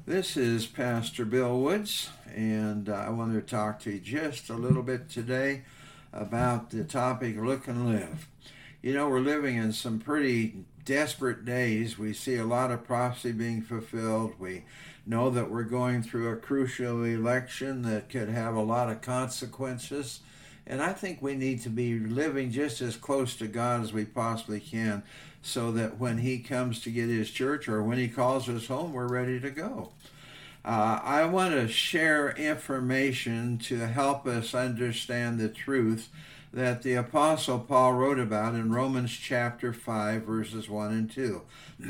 This is Pastor Bill Woods, and I want to talk to you just a little bit today about the topic Look and Live. You know, we're living in some pretty desperate days. We see a lot of prophecy being fulfilled. We know that we're going through a crucial election that could have a lot of consequences. And I think we need to be living just as close to God as we possibly can so that when He comes to get His church or when He calls us home, we're ready to go. I want to share information to help us understand the truth that the Apostle Paul wrote about in Romans chapter 5, verses 1 and 2.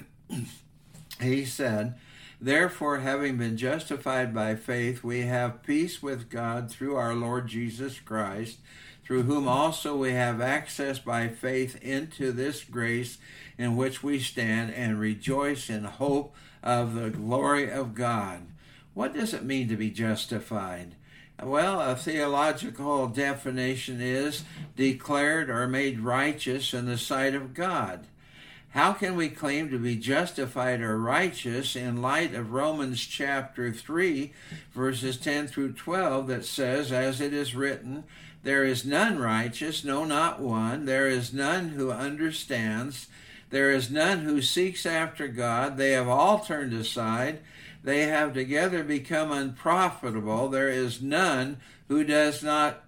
He said, "Therefore, having been justified by faith, we have peace with God through our Lord Jesus Christ, through whom also we have access by faith into this grace in which we stand and rejoice in hope of the glory of God." What does it mean to be justified? Well, a theological definition is declared or made righteous in the sight of God. How can we claim to be justified or righteous in light of Romans chapter 3, verses 10 through 12 that says, "As it is written, there is none righteous, no, not one. There is none who understands. There is none who seeks after God. They have all turned aside. They have together become unprofitable. There is none who does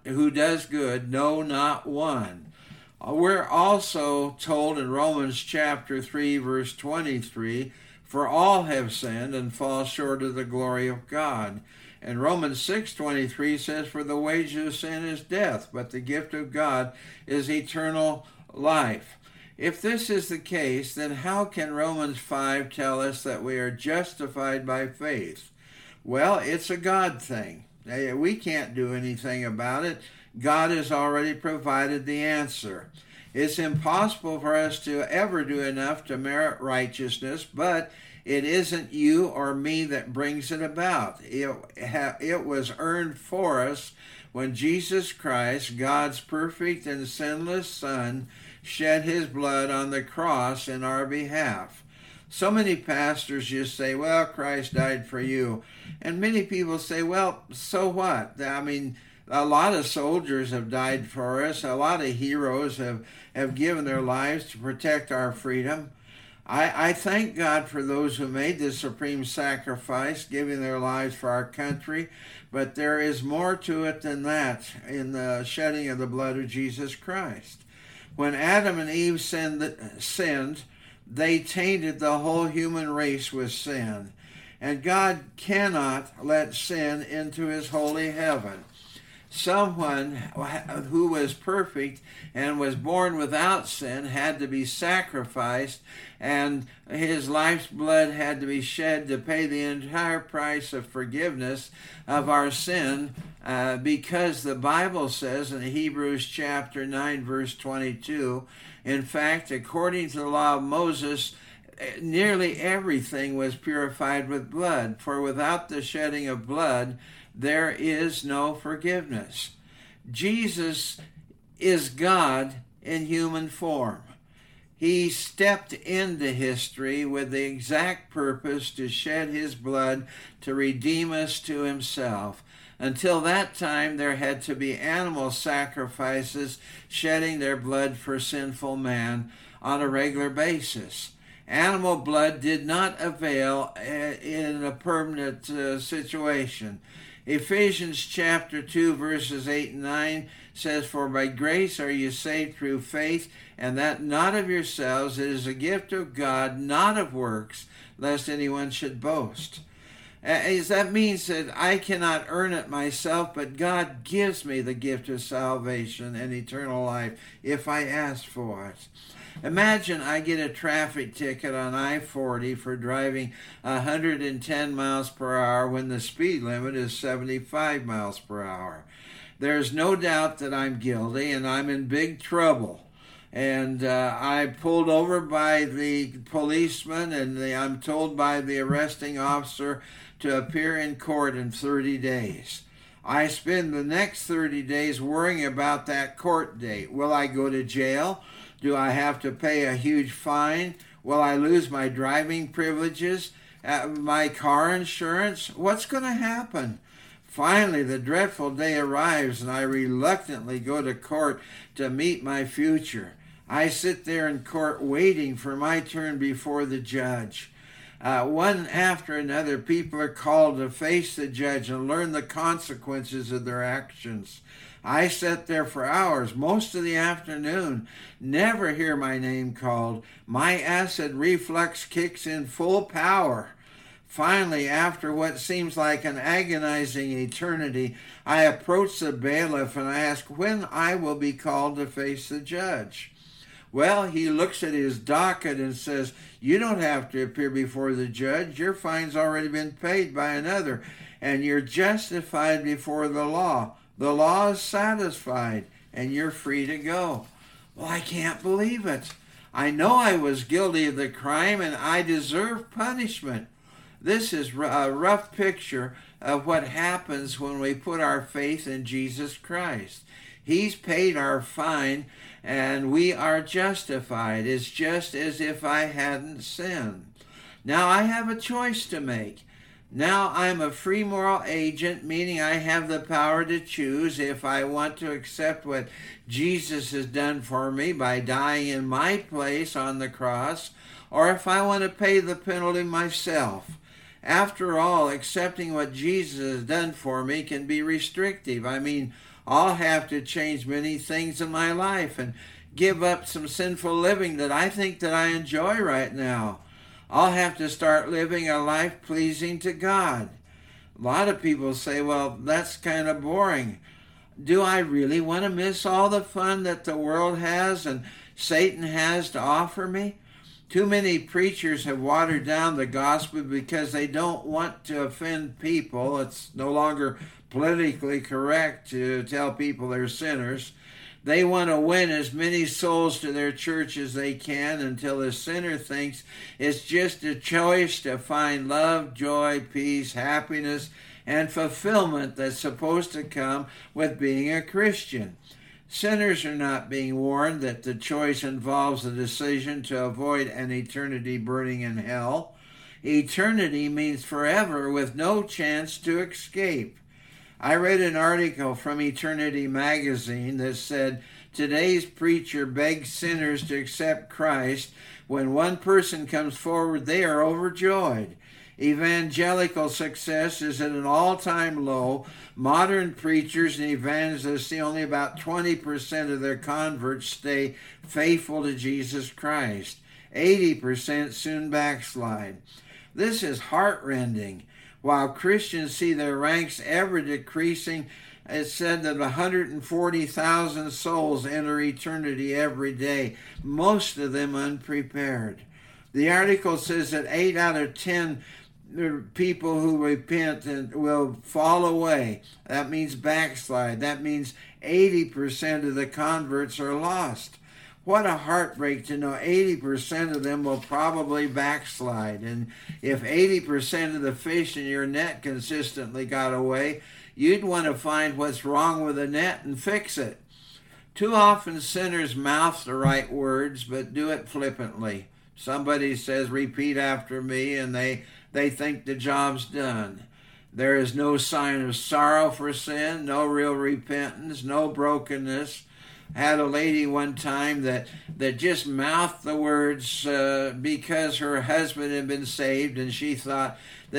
good, no, not one." We're also told in Romans chapter 3, verse 23, "For all have sinned and fall short of the glory of God." And Romans 6:23 says, "For the wages of sin is death, but the gift of God is eternal life." If this is the case, then how can Romans 5 tell us that we are justified by faith? Well, it's a God thing. We can't do anything about it. God has already provided the answer. It's impossible for us to ever do enough to merit righteousness, but it isn't you or me that brings it about. It was earned for us when Jesus Christ, God's perfect and sinless Son, shed His blood on the cross in our behalf. So many pastors just say, "Well, Christ died for you." And many people say, "Well, so what?" I mean, a lot of soldiers have died for us. A lot of heroes have given their lives to protect our freedom. I thank God for those who made the supreme sacrifice, giving their lives for our country, but there is more to it than that in the shedding of the blood of Jesus Christ. When Adam and Eve sinned, they tainted the whole human race with sin. And God cannot let sin into His holy heaven. Someone who was perfect and was born without sin had to be sacrificed, and His life's blood had to be shed to pay the entire price of forgiveness of our sin, because the Bible says in Hebrews chapter 9, verse 22, in fact, according to the law of Moses, nearly everything was purified with blood, for without the shedding of blood, there is no forgiveness. Jesus is God in human form. He stepped into history with the exact purpose to shed His blood to redeem us to Himself. Until that time, there had to be animal sacrifices shedding their blood for sinful man on a regular basis. Animal blood did not avail in a permanent situation. Ephesians chapter 2, verses 8 and 9 says, "For by grace are you saved through faith, and that not of yourselves. It is a gift of God, not of works, lest anyone should boast." That means that I cannot earn it myself, but God gives me the gift of salvation and eternal life if I ask for it. Imagine I get a traffic ticket on I-40 for driving 110 miles per hour when the speed limit is 75 miles per hour. There's no doubt that I'm guilty and I'm in big trouble. And I pulled over by the policeman, and I'm told by the arresting officer to appear in court in 30 days. I spend the next 30 days worrying about that court date. Will I go to jail? Do I have to pay a huge fine? Will I lose my driving privileges? my car insurance? What's going to happen? Finally, the dreadful day arrives, and I reluctantly go to court to meet my future. I sit there in court waiting for my turn before the judge. One after another, people are called to face the judge and learn the consequences of their actions. I sat there for hours, most of the afternoon, never hear my name called. My acid reflux kicks in full power. Finally, after what seems like an agonizing eternity, I approach the bailiff and I ask when I will be called to face the judge. Well, he looks at his docket and says, "You don't have to appear before the judge. Your fine's already been paid by another, and you're justified before the law. The law is satisfied, and you're free to go." Well, I can't believe it. I know I was guilty of the crime, and I deserve punishment. This is a rough picture of what happens when we put our faith in Jesus Christ. He's paid our fine, and we are justified. It's just as if I hadn't sinned. Now I have a choice to make. Now I'm a free moral agent, meaning I have the power to choose if I want to accept what Jesus has done for me by dying in my place on the cross, or if I want to pay the penalty myself. After all, accepting what Jesus has done for me can be restrictive. I mean, I'll have to change many things in my life and give up some sinful living that I think that I enjoy right now. I'll have to start living a life pleasing to God. A lot of people say, well, that's kind of boring. Do I really want to miss all the fun that the world has and Satan has to offer me? Too many preachers have watered down the gospel because they don't want to offend people. It's no longer politically correct to tell people they're sinners. They want to win as many souls to their church as they can until the sinner thinks it's just a choice to find love, joy, peace, happiness, and fulfillment that's supposed to come with being a Christian. Sinners are not being warned that the choice involves the decision to avoid an eternity burning in hell. Eternity means forever with no chance to escape. I read an article from Eternity Magazine that said, today's preacher begs sinners to accept Christ. When one person comes forward, they are overjoyed. Evangelical success is at an all-time low. Modern preachers and evangelists see only about 20% of their converts stay faithful to Jesus Christ. 80% soon backslide. This is heartrending. While Christians see their ranks ever decreasing, it's said that 140,000 souls enter eternity every day, most of them unprepared. The article says that 8 out of 10 people who repent and will fall away. That means backslide. That means 80% of the converts are lost. What a heartbreak to know 80% of them will probably backslide. And if 80% of the fish in your net consistently got away, you'd want to find what's wrong with the net and fix it. Too often sinners mouth the right words, but do it flippantly. Somebody says, repeat after me, and they think the job's done. There is no sign of sorrow for sin, no real repentance, no brokenness. I had a lady one time that just mouthed the words because her husband had been saved, and she thought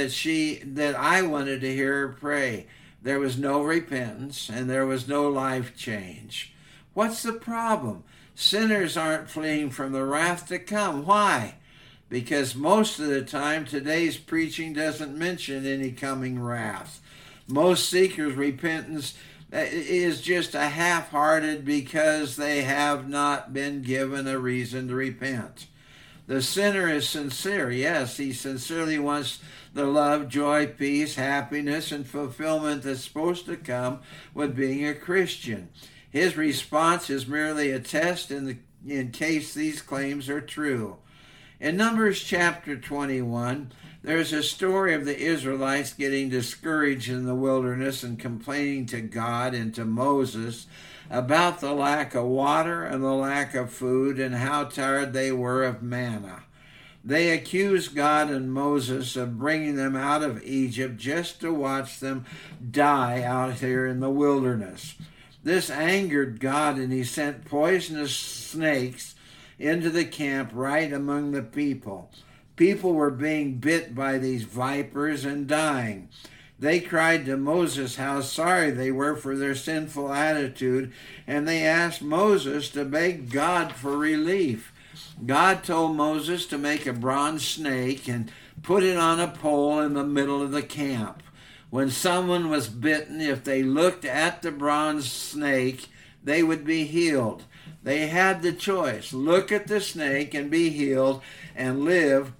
that I wanted to hear her pray. There was no repentance, and there was no life change. What's the problem? Sinners aren't fleeing from the wrath to come. Why? Because most of the time, today's preaching doesn't mention any coming wrath. Most seekers' repentance is just a half-hearted because they have not been given a reason to repent. The sinner is sincere. Yes, he sincerely wants the love, joy, peace, happiness, and fulfillment that's supposed to come with being a Christian. His response is merely a test in case these claims are true. In Numbers chapter 21, there's a story of the Israelites getting discouraged in the wilderness and complaining to God and to Moses about the lack of water and the lack of food and how tired they were of manna. They accused God and Moses of bringing them out of Egypt just to watch them die out here in the wilderness. This angered God, and he sent poisonous snakes into the camp right among the people. People were being bit by these vipers and dying. They cried to Moses how sorry they were for their sinful attitude, and they asked Moses to beg God for relief. God told Moses to make a bronze snake and put it on a pole in the middle of the camp. When someone was bitten, if they looked at the bronze snake, they would be healed. They had the choice: look at the snake and be healed and live,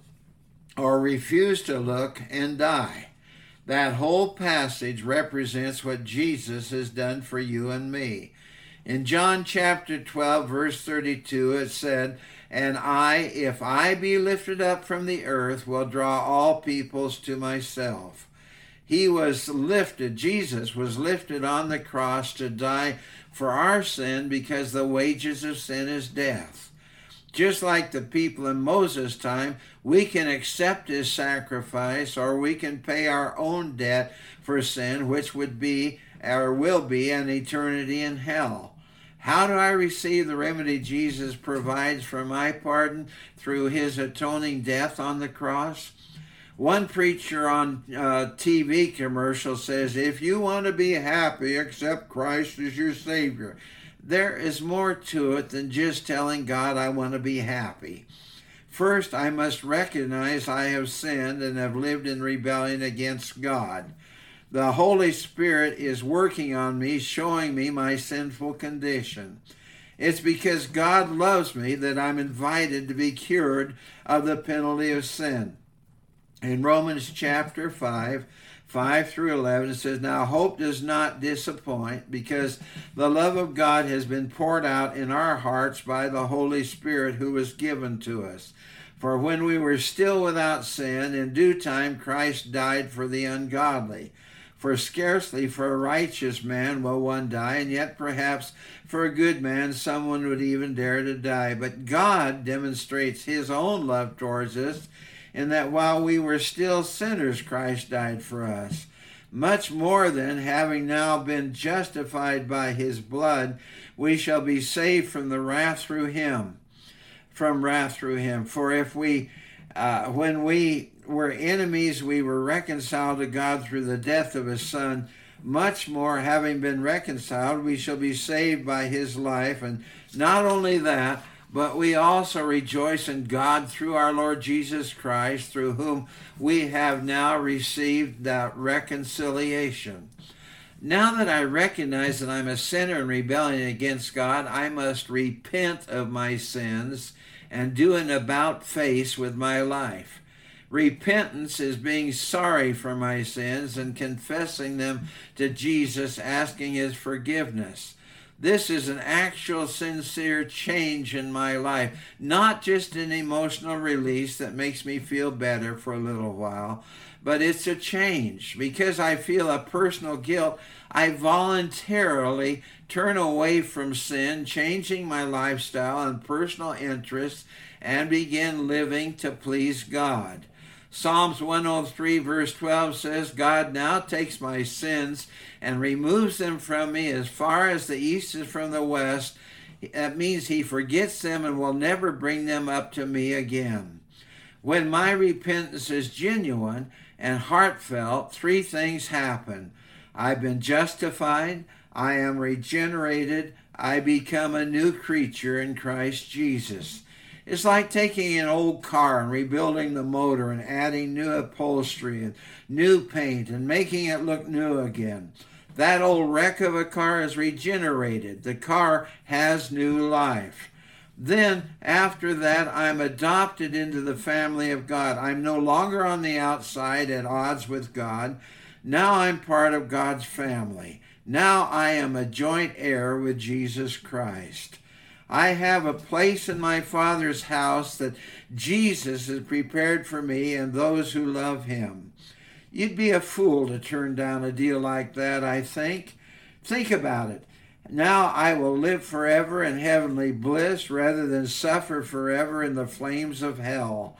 or refuse to look and die. That whole passage represents what Jesus has done for you and me. In John chapter 12, verse 32, it said, "And I, if I be lifted up from the earth, will draw all peoples to myself." He was lifted, Jesus was lifted on the cross to die for our sin, because the wages of sin is death. Just like the people in Moses' time, we can accept his sacrifice, or we can pay our own debt for sin, which would be or will be an eternity in hell. How do I receive the remedy Jesus provides for my pardon? Through his atoning death on the cross. One preacher on a TV commercial says, if you want to be happy, accept Christ as your Savior. There is more to it than just telling God I want to be happy. First, I must recognize I have sinned and have lived in rebellion against God. The Holy Spirit is working on me, showing me my sinful condition. It's because God loves me that I'm invited to be cured of the penalty of sin. In Romans chapter 5 through 11, it says, "Now hope does not disappoint, because the love of God has been poured out in our hearts by the Holy Spirit who was given to us. For when we were still without sin, in due time Christ died for the ungodly. For scarcely for a righteous man will one die, and yet perhaps for a good man someone would even dare to die. But God demonstrates his own love towards us, in that while we were still sinners, Christ died for us. Much more then, having now been justified by his blood, we shall be saved from wrath through him. For if when we were enemies, we were reconciled to God through the death of his Son, much more, having been reconciled, we shall be saved by his life. And not only that, but we also rejoice in God through our Lord Jesus Christ, through whom we have now received that reconciliation." Now that I recognize that I'm a sinner in rebellion against God, I must repent of my sins and do an about-face with my life. Repentance is being sorry for my sins and confessing them to Jesus, asking his forgiveness. This is an actual sincere change in my life, not just an emotional release that makes me feel better for a little while, but it's a change. Because I feel a personal guilt, I voluntarily turn away from sin, changing my lifestyle and personal interests, and begin living to please God. Psalms 103 verse 12 says, "God now takes my sins and removes them from me as far as the east is from the west." That means he forgets them and will never bring them up to me again. When my repentance is genuine and heartfelt, three things happen. I've been justified, I am regenerated, I become a new creature in Christ Jesus. It's like taking an old car and rebuilding the motor and adding new upholstery and new paint and making it look new again. That old wreck of a car is regenerated. The car has new life. Then, after that, I'm adopted into the family of God. I'm no longer on the outside at odds with God. Now I'm part of God's family. Now I am a joint heir with Jesus Christ. I have a place in my Father's house that Jesus has prepared for me and those who love him. You'd be a fool to turn down a deal like that, I think. Think about it. Now I will live forever in heavenly bliss rather than suffer forever in the flames of hell.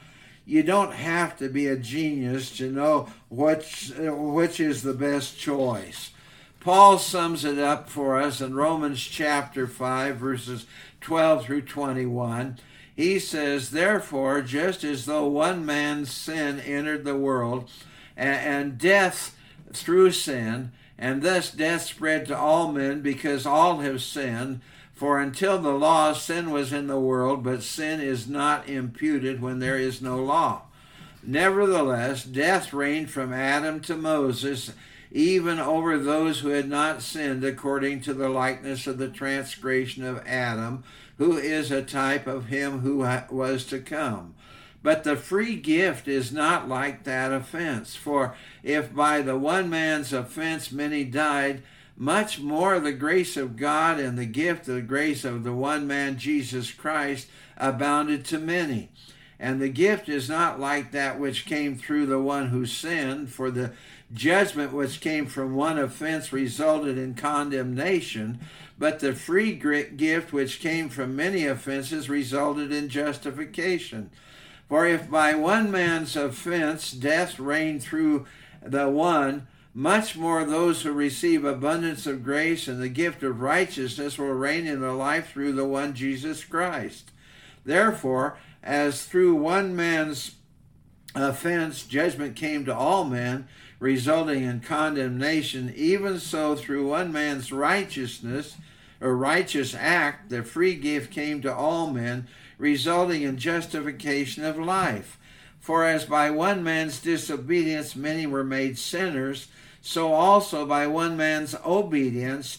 you don't have to be a genius to know which is the best choice. Paul sums it up for us in Romans chapter 5, verses 12 through 21. He says, "Therefore, just as though one man's sin entered the world, and death through sin, and thus death spread to all men because all have sinned, for until the law, sin was in the world, but sin is not imputed when there is no law. Nevertheless, death reigned from Adam to Moses, even over those who had not sinned, according to the likeness of the transgression of Adam, who is a type of him who was to come. But the free gift is not like that offense. For if by the one man's offense many died, much more the grace of God and the gift of the grace of the one man, Jesus Christ, abounded to many. And the gift is not like that which came through the one who sinned, for the judgment which came from one offense resulted in condemnation, but the free gift which came from many offenses resulted in justification. For if by one man's offense death reigned through the one, much more those who receive abundance of grace and the gift of righteousness will reign in their life through the one Jesus Christ. Therefore, as through one man's offense judgment came to all men, resulting in condemnation, even so through one man's righteousness or righteous act, the free gift came to all men, resulting in justification of life. For as by one man's disobedience many were made sinners, so also by one man's obedience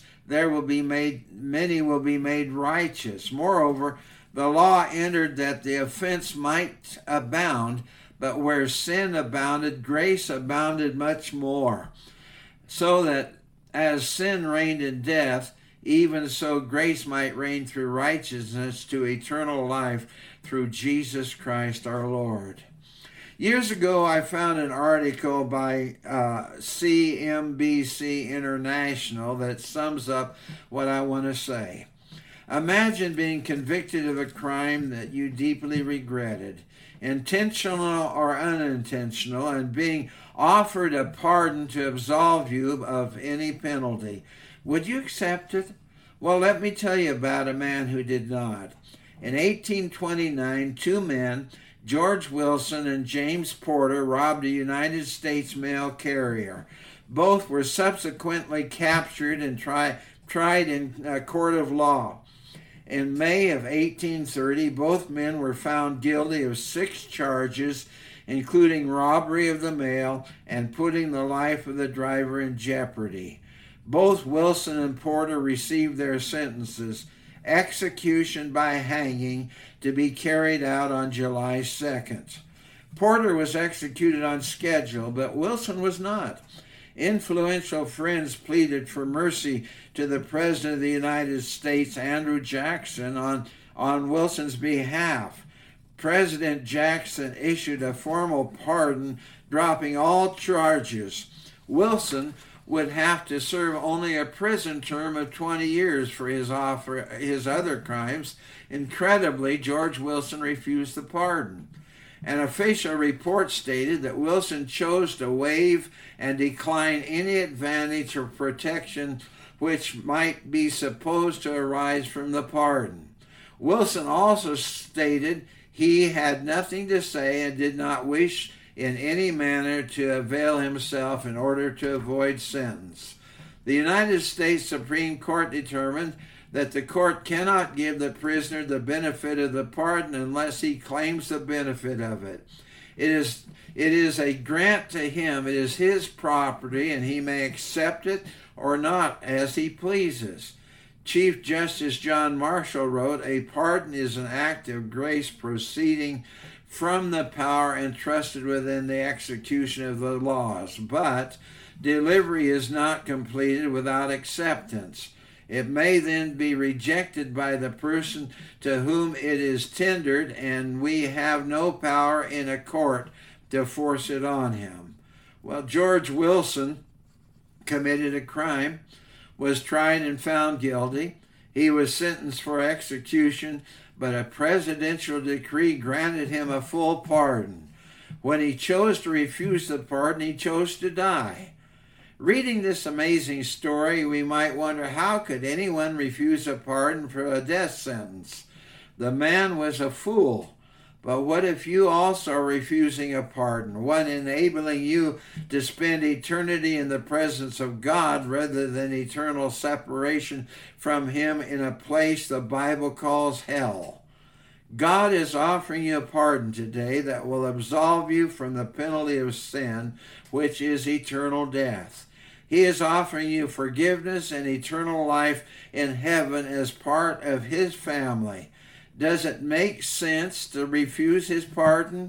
many will be made righteous. Moreover, the law entered that the offense might abound, but where sin abounded, grace abounded much more. So that as sin reigned in death, even so grace might reign through righteousness to eternal life through Jesus Christ our Lord." Years ago, I found an article by CNBC International that sums up what I want to say. Imagine being convicted of a crime that you deeply regretted, intentional or unintentional, and being offered a pardon to absolve you of any penalty. Would you accept it? Well, let me tell you about a man who did not. In 1829, two men, George Wilson and James Porter, robbed a United States mail carrier. Both were subsequently captured and tried in a court of law. In May of 1830, both men were found guilty of 6 charges, including robbery of the mail and putting the life of the driver in jeopardy. Both Wilson and Porter received their sentences, execution by hanging, to be carried out on July 2nd. Porter was executed on schedule, but Wilson was not. Influential friends pleaded for mercy to the President of the United States, Andrew Jackson, on Wilson's behalf. President Jackson issued a formal pardon, dropping all charges. Wilson would have to serve only a prison term of 20 years for his other crimes. Incredibly, George Wilson refused the pardon. An official report stated that Wilson chose to waive and decline any advantage or protection which might be supposed to arise from the pardon. Wilson also stated he had nothing to say and did not wish in any manner to avail himself in order to avoid sentence. The United States Supreme Court determined that the court cannot give the prisoner the benefit of the pardon unless he claims the benefit of it. It is a grant to him. It is his property, and he may accept it or not as he pleases. Chief Justice John Marshall wrote, "A pardon is an act of grace proceeding from the power entrusted within the execution of the laws, but delivery is not completed without acceptance. It may then be rejected by the person to whom it is tendered, and we have no power in a court to force it on him." Well, George Wilson committed a crime, was tried and found guilty. He was sentenced for execution, but a presidential decree granted him a full pardon. When he chose to refuse the pardon, he chose to die. Reading this amazing story, we might wonder, how could anyone refuse a pardon for a death sentence? The man was a fool. But what if you also are refusing a pardon, one enabling you to spend eternity in the presence of God rather than eternal separation from Him in a place the Bible calls hell? God is offering you a pardon today that will absolve you from the penalty of sin, which is eternal death. He is offering you forgiveness and eternal life in heaven as part of His family. Does it make sense to refuse His pardon?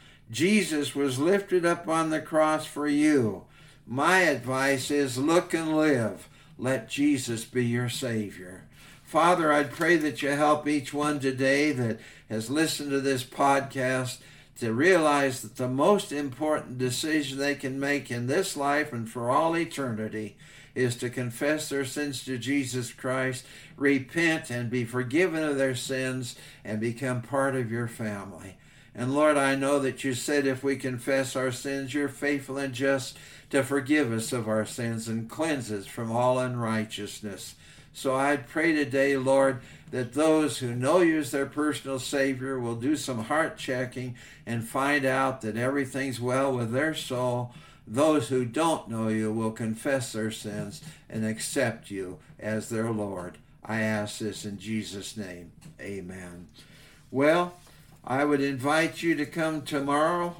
Jesus was lifted up on the cross for you. My advice is look and live. Let Jesus be your Savior. Father, I'd pray that you help each one today that has listened to this podcast to realize that the most important decision they can make in this life and for all eternity is to confess their sins to Jesus Christ, repent and be forgiven of their sins, and become part of your family. And Lord, I know that you said if we confess our sins, you're faithful and just to forgive us of our sins and cleanse us from all unrighteousness. So I pray today, Lord, that those who know you as their personal Savior will do some heart checking and find out that everything's well with their soul. Those who don't know you will confess their sins and accept you as their Lord. I ask this in Jesus' name. Amen. Well, I would invite you to come tomorrow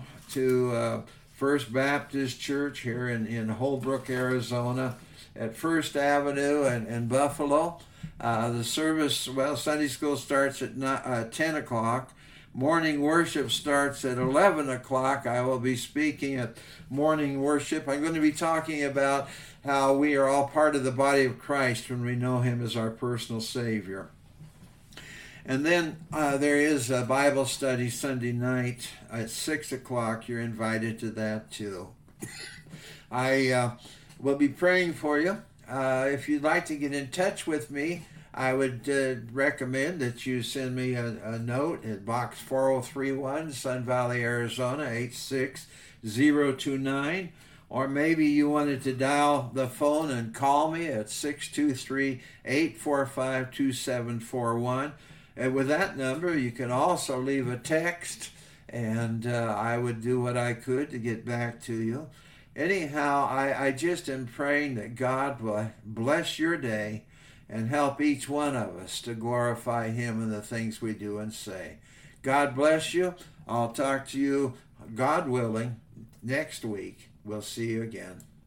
to First Baptist Church here in Holbrook, Arizona, at First Avenue and Buffalo. The service, Sunday school starts at 10 o'clock. Morning worship starts at 11 o'clock. I will be speaking at morning worship. I'm going to be talking about how we are all part of the body of Christ when we know Him as our personal Savior. And then there is a Bible study Sunday night at 6 o'clock. You're invited to that too. I will be praying for you. If you'd like to get in touch with me, I would recommend that you send me a note at Box 4031, Sun Valley, Arizona, 86029. Or maybe you wanted to dial the phone and call me at 623-845-2741. And with that number, you can also leave a text, and I would do what I could to get back to you. Anyhow, I just am praying that God will bless your day and help each one of us to glorify Him in the things we do and say. God bless you. I'll talk to you, God willing, next week. We'll see you again.